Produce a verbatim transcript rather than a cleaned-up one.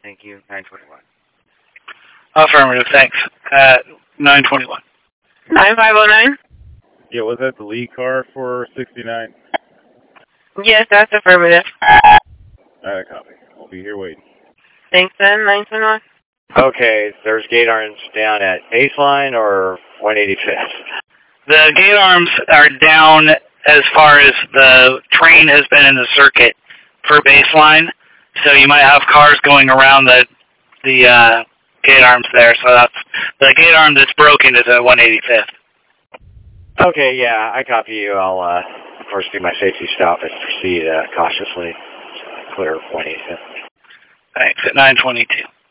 Thank you. nine twenty-one. Affirmative, thanks. At nine twenty-one. nine five oh nine? Yeah, was that the lead car for sixty-nine? Yes, that's affirmative. Alright, copy. I'll be here waiting. Thanks, then, nine twenty-one. Okay, there's gate arms down at baseline or one eighty-fifth? The gate arms are down as far as the train has been in the circuit for baseline, so you might have cars going around the the uh, gate arms there. So that's the gate arm that's broken is at one eighty-fifth. Okay, yeah, I copy you. I'll, uh, of course, do my safety stop and proceed uh, cautiously. Clear one eighty-fifth. Thanks, at nine twenty-two.